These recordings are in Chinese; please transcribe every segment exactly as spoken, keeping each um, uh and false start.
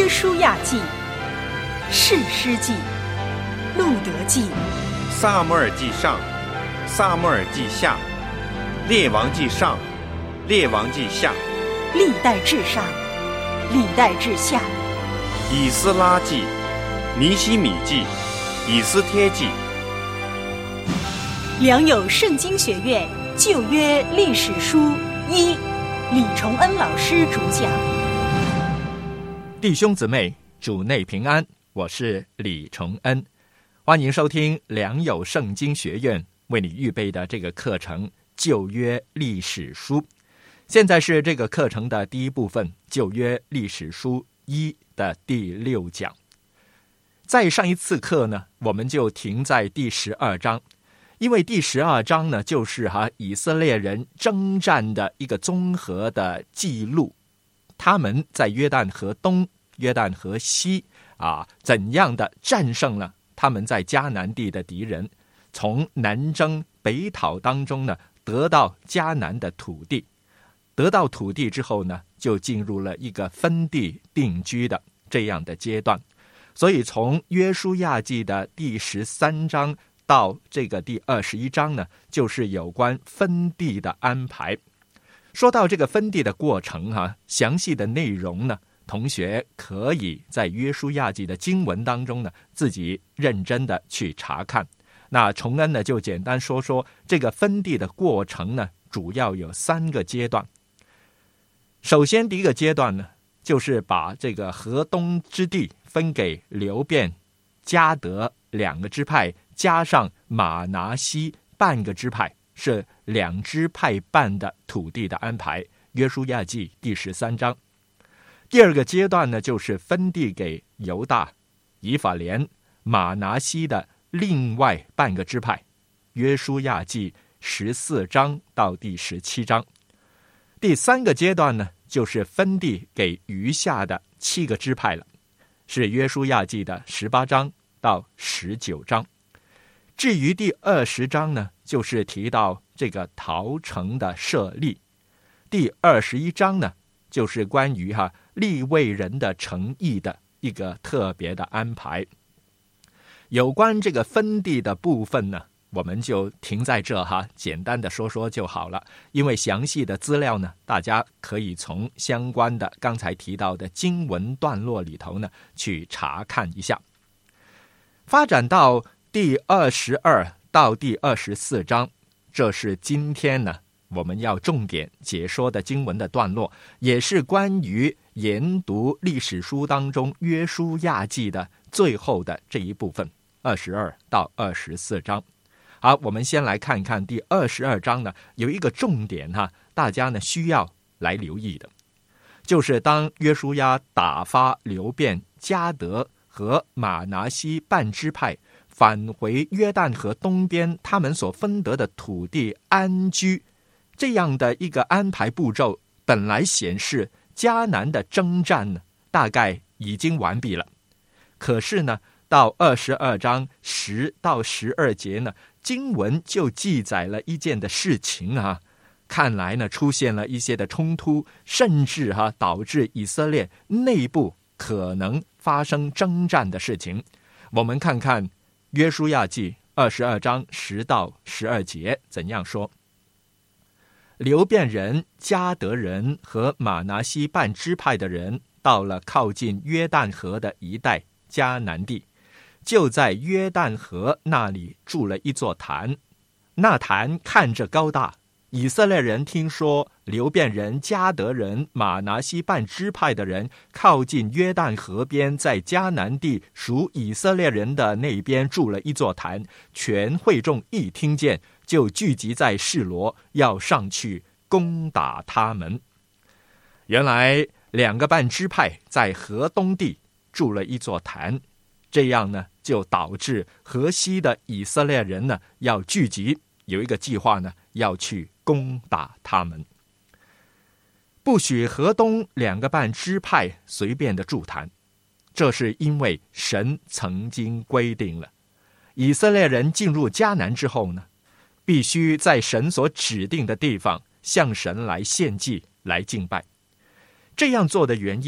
约书亚记、士师记、路得记、 撒母耳记上、撒母耳记下、列王记上、列王记下、 历代志上、历代志下、 以斯拉记、尼希米记、以斯帖记。 良友圣经学院旧约历史书一，李崇恩老师主讲。 弟兄姊妹，主内平安，我是李崇恩，欢迎收听良友圣经学院为你预备的这个课程旧约历史书。现在是这个课程的第一部分，旧约历史书一的第六讲。在上一次课呢，我们就停在第十二章，因为第十二章呢，就是哈以色列人征战的一个综合的记录，他们在约旦河东、约旦河西啊，怎样的战胜了他们在迦南地的敌人，从南征北讨当中呢，得到迦南的土地。得到土地之后呢，就进入了一个分地定居的这样的阶段。所以从约书亚记的第十三章到这个第二十一章呢，就是有关分地的安排。说到这个分地的过程哈、啊，详细的内容呢，同学可以在约书亚记的经文当中呢，自己认真的去查看。那崇恩呢，就简单说说这个分地的过程呢，主要有三个阶段。首先第一个阶段呢，就是把这个河东之地分给流便、迦得两个支派，加上马拿西半个支派，是两支派半的土地的安排。约书亚记第十三章。第二个阶段呢，就是分地给犹大、以法莲、马拿西的另外半个支派。约书亚记十四章到第十七章。第三个阶段呢，就是分地给余下的七个支派了，是约书亚记的十八章到十九章。至于第二十章呢，就是提到这个逃城的设立。第二十一章呢，就是关于哈利未人的城邑的一个特别的安排。有关这个分地的部分呢，我们就停在这哈，简单的说说就好了。因为详细的资料呢，大家可以从相关的刚才提到的经文段落里头呢，去查看一下。发展到第二十二到第二十四章，这是今天呢我们要重点解说的经文的段落，也是关于研读历史书当中约书亚记的最后的这一部分，二十二到二十四章。好，我们先来看看第二十二章呢，有一个重点哈，大家呢需要来留意的，就是当约书亚打发流便、迦得和马拿西半支派返回约旦河东边他们所分得的土地安居，这样的一个安排步骤，本来显示迦南的征战呢，大概已经完毕了。可是呢，到二十二章十到十二节呢，经文就记载了一件的事情啊，看来呢出现了一些的冲突，甚至哈、啊、导致以色列内部可能发生征战的事情。我们看看约书亚记二十二章十到十二节怎样说。流便人、迦得人和马拿西半支派的人到了靠近约旦河的一带迦南地，就在约旦河那里筑了一座坛。那坛看着高大，以色列人听说流便人、迦得人、马拿西半支派的人靠近约旦河边，在迦南地属以色列人的那边筑了一座坛，全会众一听见，就聚集在示罗，要上去攻打他们。原来两个半支派在河东地筑了一座坛，这样呢，就导致河西的以色列人呢要聚集，有一个计划呢，要去攻打他们。不许河东两个半支派随便的筑坛，这是因为神曾经规定了，以色列人进入迦南之后呢，必须在神所指定的地方向神来献祭，来敬拜。这样做的原因呢，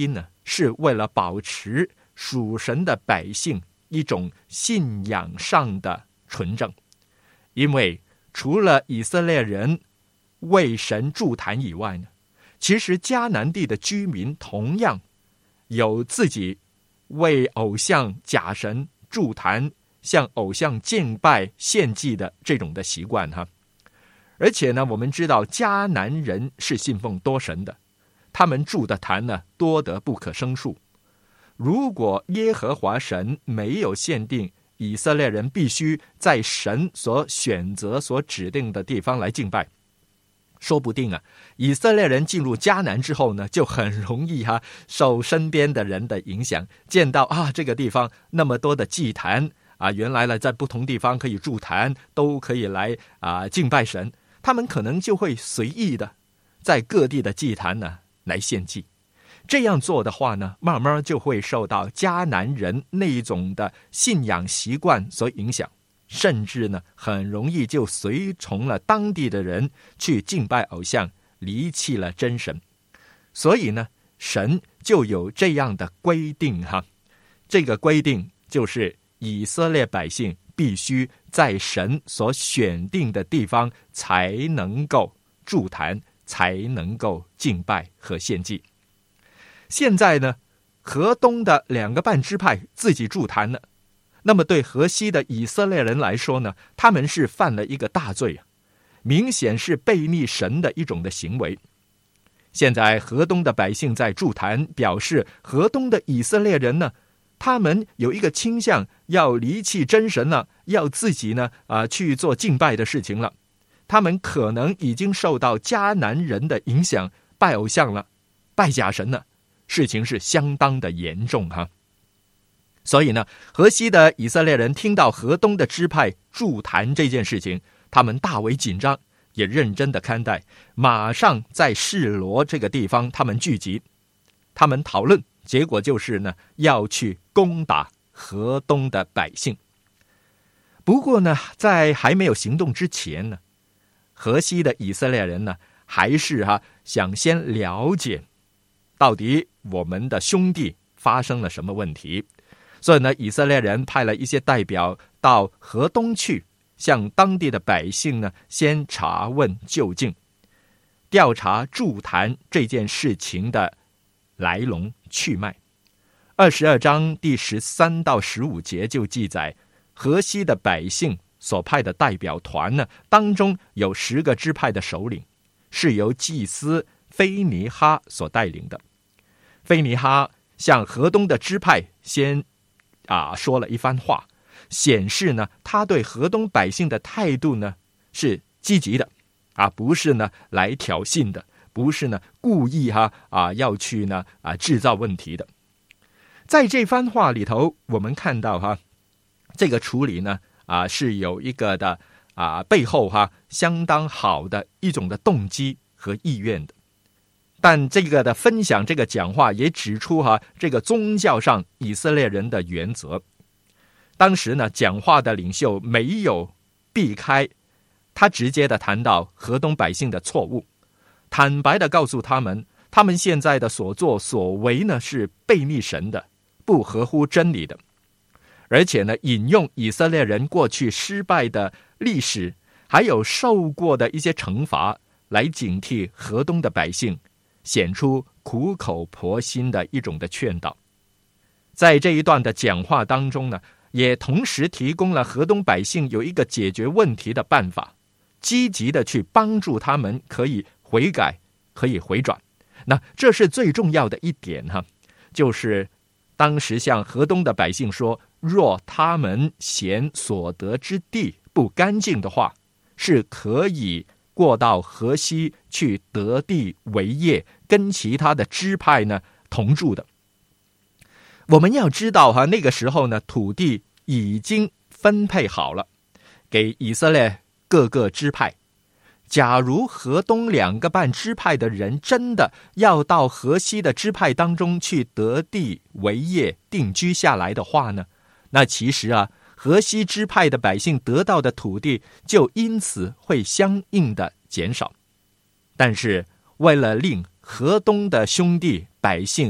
是为了保持属神的百姓一种信仰上的纯正。因为除了以色列人为神筑坛以外呢，其实迦南地的居民同样有自己为偶像假神筑坛，向偶像敬拜献祭的这种的习惯哈。而且呢，我们知道迦南人是信奉多神的，他们筑的坛呢多得不可胜数。如果耶和华神没有限定以色列人必须在神所选择所指定的地方来敬拜，说不定啊，以色列人进入迦南之后呢，就很容易哈、啊、受身边的人的影响，见到啊这个地方那么多的祭坛啊，原来呢在不同地方可以筑坛，都可以来啊敬拜神，他们可能就会随意的在各地的祭坛呢来献祭。这样做的话呢，慢慢就会受到迦南人那一种的信仰习惯所影响，甚至呢很容易就随从了当地的人去敬拜偶像，离弃了真神。所以呢，神就有这样的规定哈，这个规定就是以色列百姓必须在神所选定的地方才能够筑坛，才能够敬拜和献祭。现在呢，河东的两个半支派自己筑坛了，那么对河西的以色列人来说呢，他们是犯了一个大罪啊，明显是背逆神的一种的行为。现在河东的百姓在筑坛，表示河东的以色列人呢，他们有一个倾向要离弃真神了，要自己呢啊、呃、去做敬拜的事情了。他们可能已经受到迦南人的影响，拜偶像了，拜假神了。事情是相当的严重哈，所以呢，河西的以色列人听到河东的支派筑坛这件事情，他们大为紧张，也认真的看待，马上在示罗这个地方他们聚集，他们讨论，结果就是呢，要去攻打河东的百姓。不过呢，在还没有行动之前呢，河西的以色列人呢，还是哈、啊、想先了解到底我们的兄弟发生了什么问题。所以呢，以色列人派了一些代表到河东去，向当地的百姓呢先查问究竟，调查筑坛这件事情的来龙去脉。二十二章第十三到十五节就记载，河西的百姓所派的代表团呢，当中有十个支派的首领，是由祭司菲尼哈所带领的。菲尼哈向河东的支派先啊说了一番话，显示呢他对河东百姓的态度呢是积极的啊，不是呢来挑衅的，不是呢故意哈啊要去呢啊制造问题的。在这番话里头，我们看到哈这个处理呢啊是有一个的啊背后哈相当好的一种的动机和意愿的。但这个的分享，这个讲话也指出哈这个宗教上以色列人的原则。当时呢，讲话的领袖没有避开，他直接的谈到河东百姓的错误，坦白的告诉他们，他们现在的所作所为呢是背逆神的，不合乎真理的。而且呢，引用以色列人过去失败的历史，还有受过的一些惩罚，来警惕河东的百姓，显出苦口婆心的一种的劝导。在这一段的讲话当中呢，也同时提供了河东百姓有一个解决问题的办法，积极的去帮助他们可以悔改，可以回转。那这是最重要的一点哈，就是当时向河东的百姓说，若他们嫌所得之地不干净的话，是可以过到河西去得地为业，跟其他的支派呢同住的。我们要知道哈，那个时候呢，土地已经分配好了，给以色列各个支派。假如河东两个半支派的人真的要到河西的支派当中去得地为业定居下来的话呢，那其实啊，河西支派的百姓得到的土地就因此会相应的减少。但是为了令河东的兄弟百姓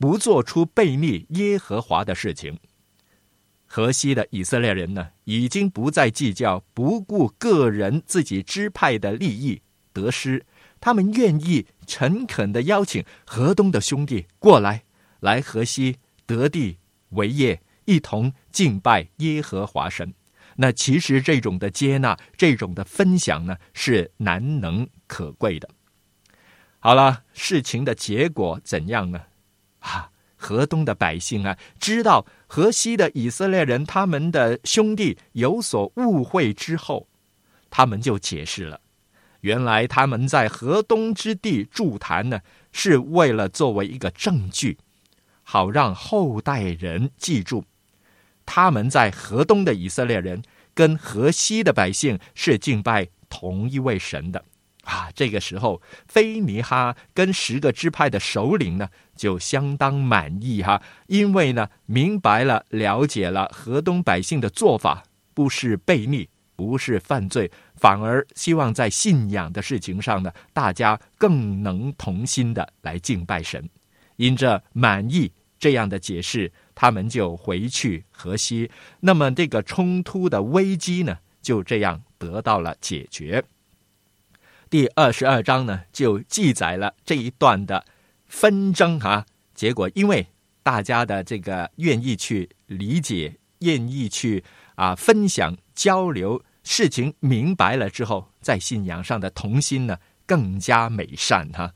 不做出悖逆耶和华的事情。河西的以色列人呢，已经不再计较不顾个人自己支派的利益得失，他们愿意诚恳地邀请河东的兄弟过来，来河西得地为业，一同敬拜耶和华神。那其实这种的接纳，这种的分享呢，是难能可贵的。好了，事情的结果怎样呢？啊，河东的百姓啊，知道河西的以色列人他们的兄弟有所误会之后，他们就解释了，原来他们在河东之地筑坛呢，是为了作为一个证据，好让后代人记住，他们在河东的以色列人跟河西的百姓是敬拜同一位神的啊。这个时候，菲尼哈跟十个支派的首领呢，就相当满意哈，因为呢，明白了、了解了河东百姓的做法不是悖逆，不是犯罪，反而希望在信仰的事情上呢，大家更能同心的来敬拜神。因着满意这样的解释，他们就回去河西，那么这个冲突的危机呢，就这样得到了解决。第二十二章呢，就记载了这一段的纷争啊。结果因为大家的这个愿意去理解，愿意去啊分享交流，事情明白了之后，在信仰上的同心呢，更加美善哈。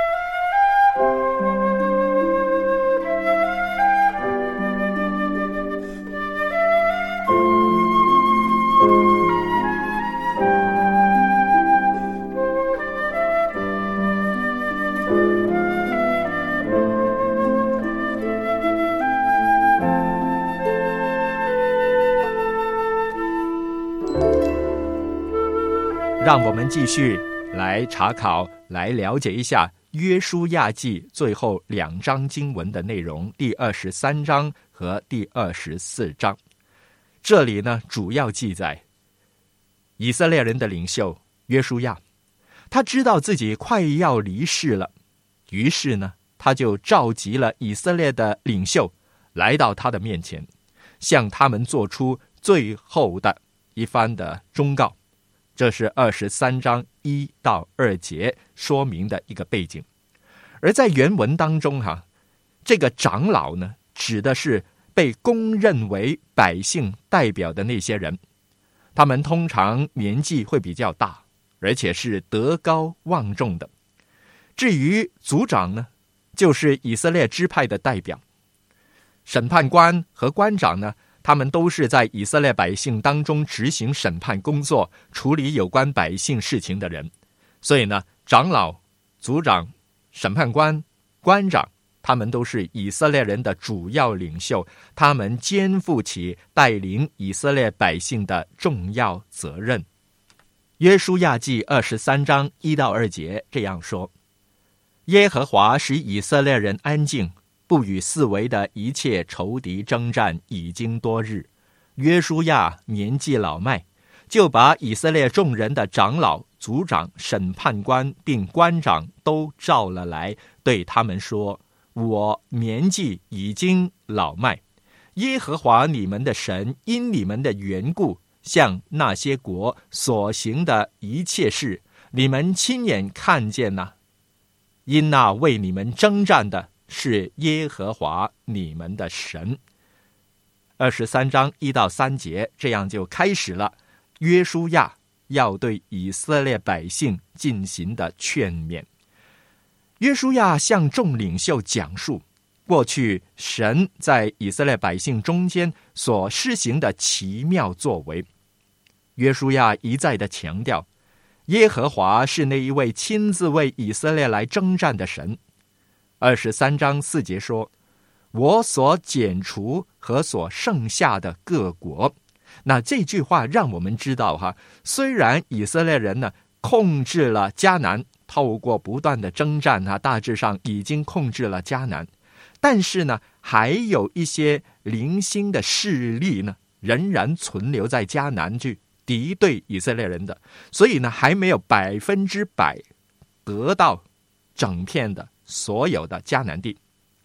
让我们继续来查考，来了解一下约书亚记最后两章经文的内容，第二十三章和第二十四章。这里呢，主要记载以色列人的领袖约书亚，他知道自己快要离世了，于是呢，他就召集了以色列的领袖来到他的面前，向他们做出最后的一番的忠告。这是二十三章一到二节说明的一个背景。而在原文当中哈、啊，这个长老呢，指的是被公认为百姓代表的那些人，他们通常年纪会比较大，而且是德高望重的。至于族长呢，就是以色列支派的代表。审判官和官长呢，他们都是在以色列百姓当中执行审判工作，处理有关百姓事情的人。所以呢，长老、族长、审判官、官长，他们都是以色列人的主要领袖，他们肩负起带领以色列百姓的重要责任。约书亚记二十三章一到二节这样说：耶和华使以色列人安静，不与四围的一切仇敌征战，已经多日。约书亚年纪老迈，就把以色列众人的长老、族长、审判官并官长都召了来，对他们说：我年纪已经老迈，耶和华你们的神因你们的缘故，向那些国所行的一切事，你们亲眼看见了、啊。因那为你们征战的是耶和华你们的神。二十三章一到三节，这样就开始了约书亚要对以色列百姓进行的劝勉。约书亚向众领袖讲述过去神在以色列百姓中间所施行的奇妙作为。约书亚一再的强调，耶和华是那一位亲自为以色列来征战的神。二十三章四节说：我所剪除和所剩下的各国。那这句话让我们知道哈，虽然以色列人呢控制了迦南，透过不断的征战啊，大致上已经控制了迦南，但是呢，还有一些零星的势力呢，仍然存留在迦南去敌对以色列人的，所以呢，还没有百分之百得到整片的所有的迦南地。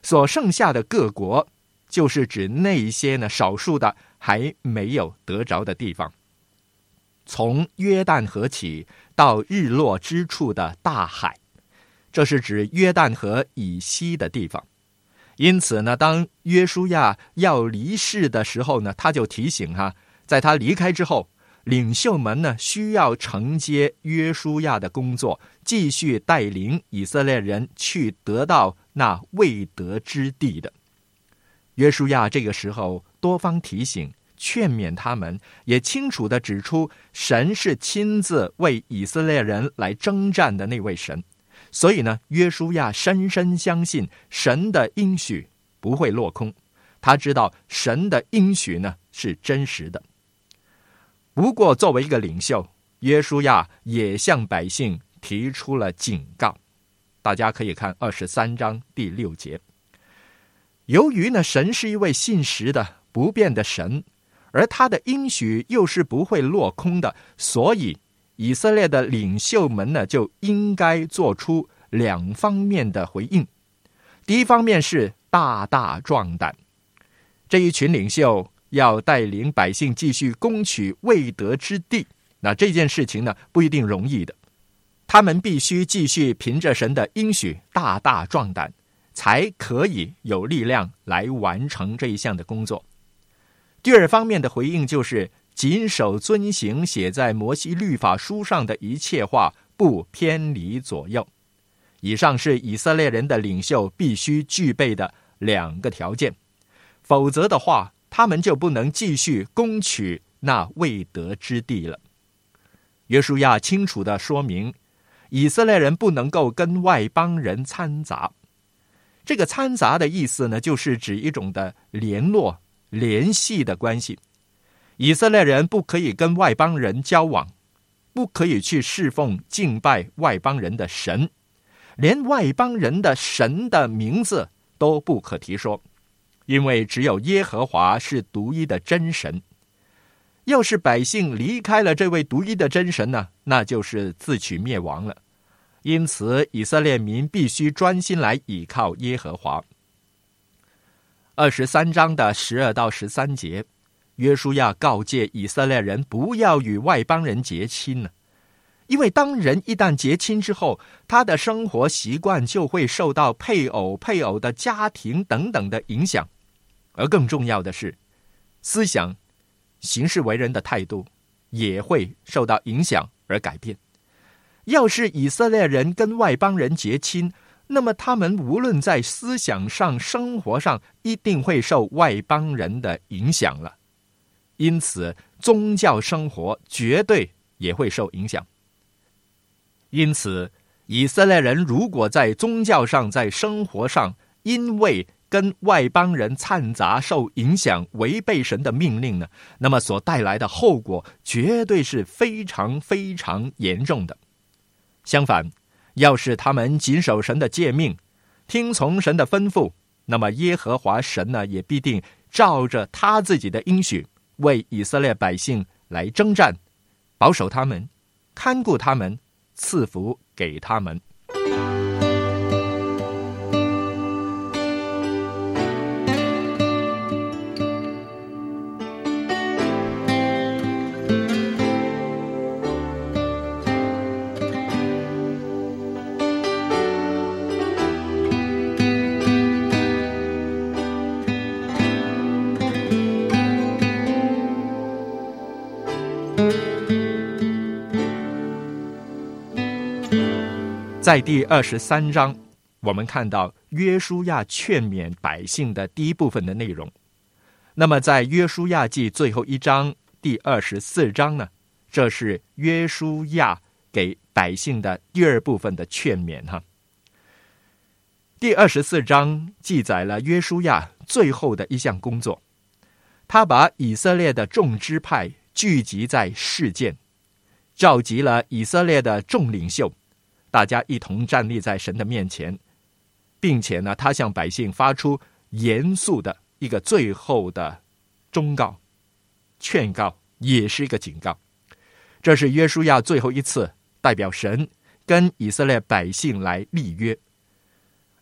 所剩下的各国，就是指那一些呢少数的还没有得着的地方。从约旦河起到日落之处的大海，这是指约旦河以西的地方。因此呢，当约书亚要离世的时候呢，他就提醒哈，在他离开之后，领袖们呢需要承接约书亚的工作，继续带领以色列人去得到那未得之地的。约书亚这个时候多方提醒劝勉他们，也清楚地指出神是亲自为以色列人来征战的那位神。所以呢，约书亚深深相信神的应许不会落空，他知道神的应许呢是真实的。不过作为一个领袖，约书亚也向百姓提出了警告。大家可以看二十三章第六节。由于呢，神是一位信实的不变的神，而他的应许又是不会落空的，所以以色列的领袖们呢，就应该做出两方面的回应。第一方面是大大壮胆，这一群领袖要带领百姓继续攻取未得之地，那这件事情呢，不一定容易的。他们必须继续凭着神的应许大大壮胆，才可以有力量来完成这一项的工作。第二方面的回应就是谨守遵行写在摩西律法书上的一切话，不偏离左右。以上是以色列人的领袖必须具备的两个条件，否则的话，他们就不能继续攻取那未得之地了。约书亚清楚地说明，以色列人不能够跟外邦人掺杂。这个掺杂的意思呢，就是指一种的联络、联系的关系。以色列人不可以跟外邦人交往，不可以去侍奉敬拜外邦人的神，连外邦人的神的名字都不可提说，因为只有耶和华是独一的真神。要是百姓离开了这位独一的真神呢，那就是自取灭亡了。因此以色列民必须专心来倚靠耶和华。二十三章的十二到十三节，约书亚告诫以色列人不要与外邦人结亲呢，因为当人一旦结亲之后，他的生活习惯就会受到配偶、配偶的家庭等等的影响，而更重要的是，思想、行事为人的态度也会受到影响而改变。要是以色列人跟外邦人结亲，那么他们无论在思想上、生活上，一定会受外邦人的影响了。因此，宗教生活绝对也会受影响。因此，以色列人如果在宗教上、在生活上，因为跟外邦人掺杂、受影响、违背神的命令呢，那么所带来的后果绝对是非常非常严重的。相反，要是他们谨守神的诫命，听从神的吩咐，那么耶和华神呢，也必定照着他自己的应许，为以色列百姓来征战，保守他们，看顾他们，赐福给他们。在第二十三章，我们看到约书亚劝勉百姓的第一部分的内容。那么在约书亚记最后一章第二十四章呢，这是约书亚给百姓的第二部分的劝勉哈。第二十四章记载了约书亚最后的一项工作，他把以色列的众支派聚集在示剑，召集了以色列的众领袖，大家一同站立在神的面前，并且呢，他向百姓发出严肃的一个最后的忠告、劝告，也是一个警告。这是约书亚最后一次代表神跟以色列百姓来立约。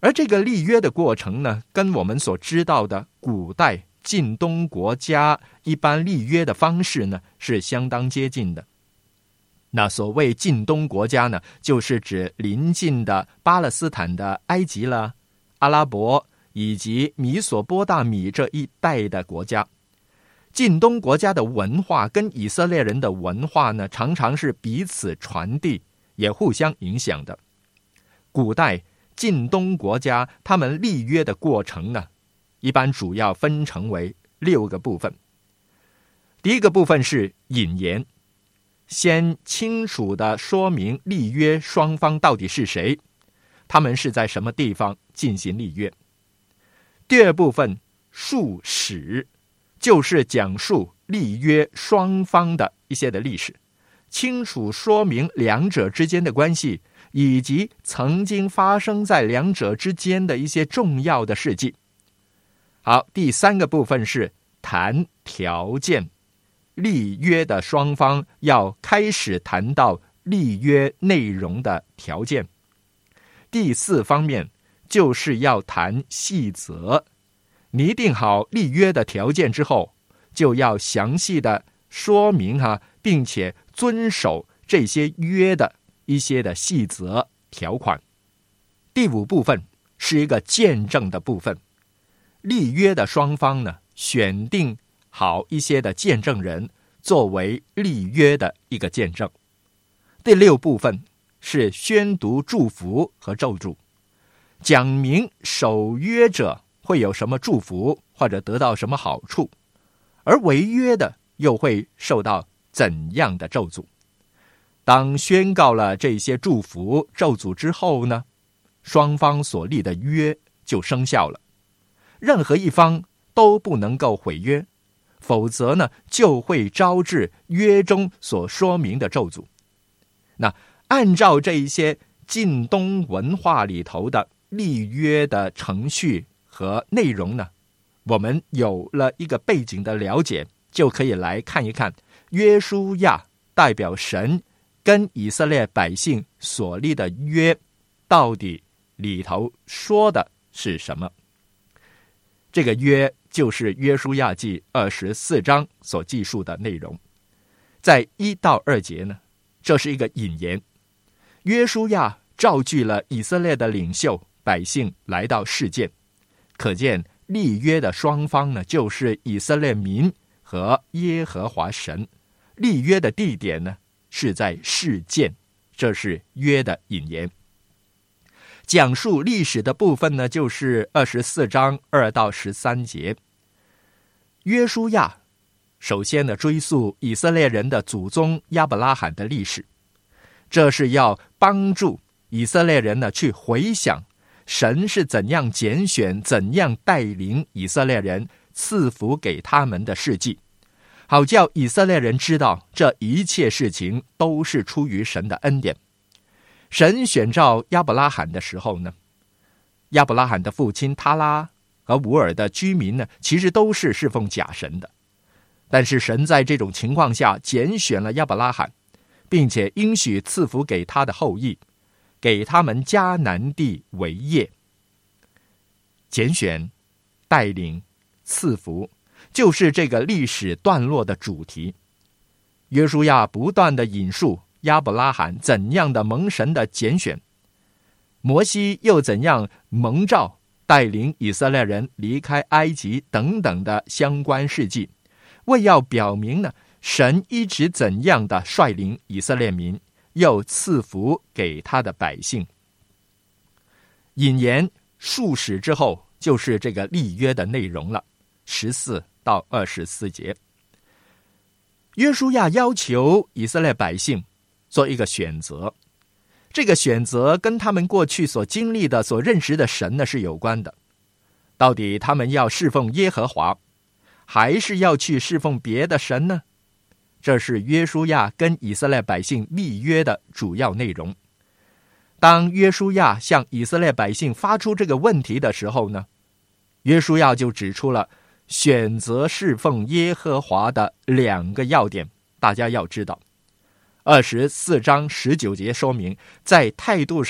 而这个立约的过程呢，跟我们所知道的古代近东国家一般立约的方式呢，是相当接近的。那所谓近东国家呢，就是指邻近的巴勒斯坦的埃及啦、阿拉伯以及米索波大米这一带的国家。近东国家的文化跟以色列人的文化呢，常常是彼此传递，也互相影响的。古代近东国家他们立约的过程呢，一般主要分成为六个部分。第一个部分是引言，先清楚地说明立约双方到底是谁，他们是在什么地方进行立约。第二部分述史，就是讲述立约双方的一些的历史，清楚说明两者之间的关系，以及曾经发生在两者之间的一些重要的事迹。好，第三个部分是谈条件，立约的双方要开始谈到立约内容的条件。第四方面就是要谈细则，拟定好立约的条件之后，就要详细的说明哈、啊，并且遵守这些约的一些的细则条款。第五部分是一个见证的部分，立约的双方呢，选定好一些的见证人作为立约的一个见证。第六部分是宣读祝福和咒诅，讲明守约者会有什么祝福或者得到什么好处，而违约的又会受到怎样的咒诅。当宣告了这些祝福咒诅之后呢，双方所立的约就生效了，任何一方都不能够毁约，否则呢就会招致约中所说明的咒诅。那按照这一些近东文化里头的立约的程序和内容呢，我们有了一个背景的了解，就可以来看一看约书亚代表神跟以色列百姓所立的约到底里头说的是什么。这个约就是约书亚记二十四章所记述的内容。在一到二节呢，这是一个引言，约书亚召集了以色列的领袖百姓来到示剑，可见立约的双方呢，就是以色列民和耶和华神。立约的地点呢，是在示剑，这是约的引言。讲述历史的部分呢，就是二十四章二到十三节。约书亚首先呢，追溯以色列人的祖宗亚伯拉罕的历史，这是要帮助以色列人呢去回想神是怎样拣选、怎样带领以色列人赐福给他们的事迹，好叫以色列人知道这一切事情都是出于神的恩典。神选召亚伯拉罕的时候呢，亚伯拉罕的父亲他拉和乌尔的居民呢，其实都是侍奉假神的。但是神在这种情况下拣选了亚伯拉罕，并且应许赐福给他的后裔，给他们迦南地为业。拣选、带领、赐福，就是这个历史段落的主题。约书亚不断地引述亚伯拉罕怎样的蒙神的拣选，摩西又怎样蒙召带领以色列人离开埃及等等的相关事迹，为要表明呢，神一直怎样的率领以色列民，又赐福给他的百姓。引言述史之后，就是这个立约的内容了，十四到二十四节。约书亚要求以色列百姓做一个选择，这个选择跟他们过去所经历的、所认识的神呢是有关的。到底他们要侍奉耶和华，还是要去侍奉别的神呢？这是约书亚跟以色列百姓立约的主要内容。当约书亚向以色列百姓发出这个问题的时候呢，约书亚就指出了选择侍奉耶和华的两个要点，大家要知道。二十四章十九节说明，在态度上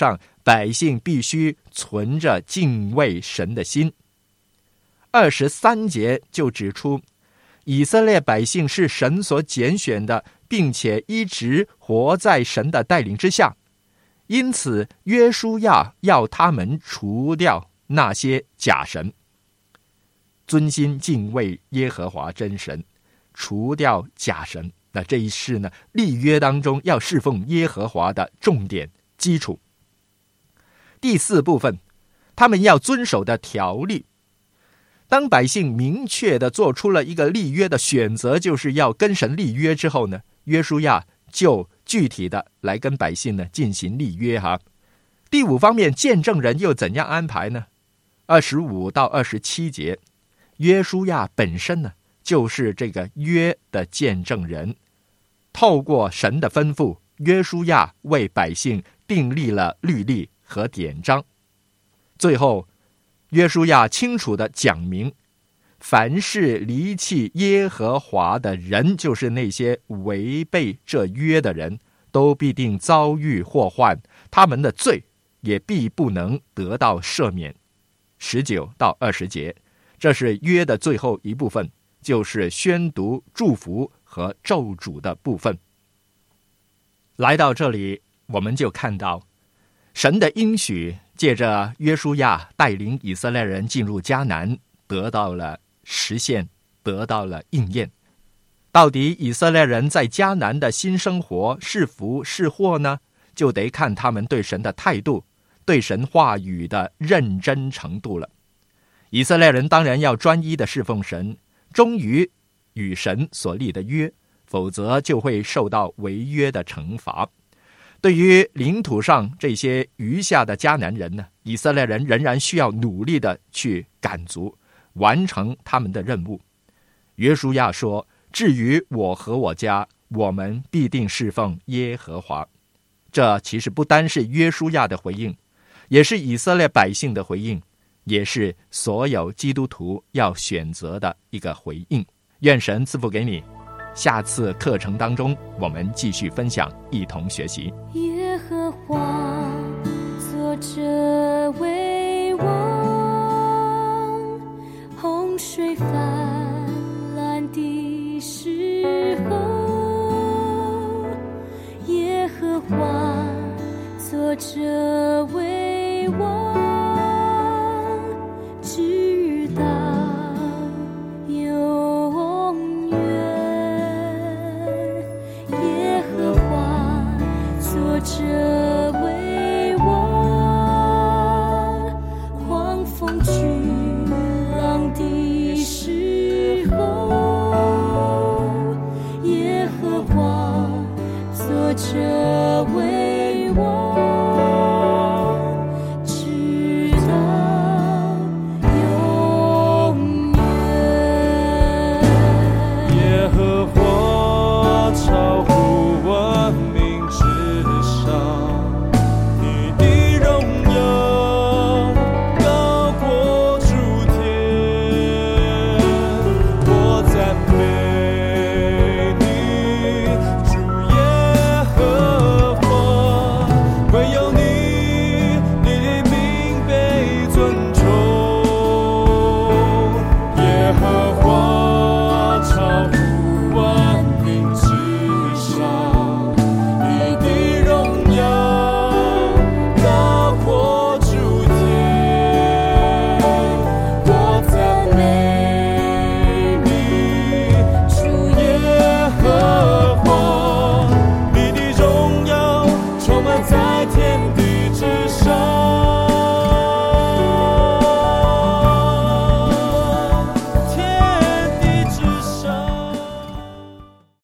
百姓必须存着敬畏神的心。二十三节就指出，以色列百姓是神所拣选的，并且一直活在神的带领之下，因此约书亚要他们除掉那些假神，遵心敬畏耶和华真神，除掉假神。那这一是呢，立约当中要侍奉耶和华的重点基础。第四部分，他们要遵守的条例。当百姓明确地做出了一个立约的选择，就是要跟神立约之后呢，约书亚就具体的来跟百姓呢进行立约哈。第五方面，见证人又怎样安排呢？二十五到二十七节，约书亚本身呢就是这个约的见证人，透过神的吩咐，约书亚为百姓订立了律例和典章。最后约书亚清楚地讲明，凡是离弃耶和华的人，就是那些违背这约的人，都必定遭遇祸患，他们的罪也必不能得到赦免。十九到二十节，这是约的最后一部分，就是宣读祝福和咒诅的部分。来到这里，我们就看到神的应许借着约书亚带领以色列人进入迦南，得到了实现，得到了应验。到底以色列人在迦南的新生活是福是祸呢？就得看他们对神的态度，对神话语的认真程度了。以色列人当然要专一的侍奉神，忠于与神所立的约，否则就会受到违约的惩罚。对于领土上这些余下的迦南人呢，以色列人仍然需要努力的去赶足，完成他们的任务。约书亚说，至于我和我家，我们必定侍奉耶和华。这其实不单是约书亚的回应，也是以色列百姓的回应，也是所有基督徒要选择的一个回应。愿神赐福给你。下次课程当中，我们继续分享，一同学习。 耶和华作这位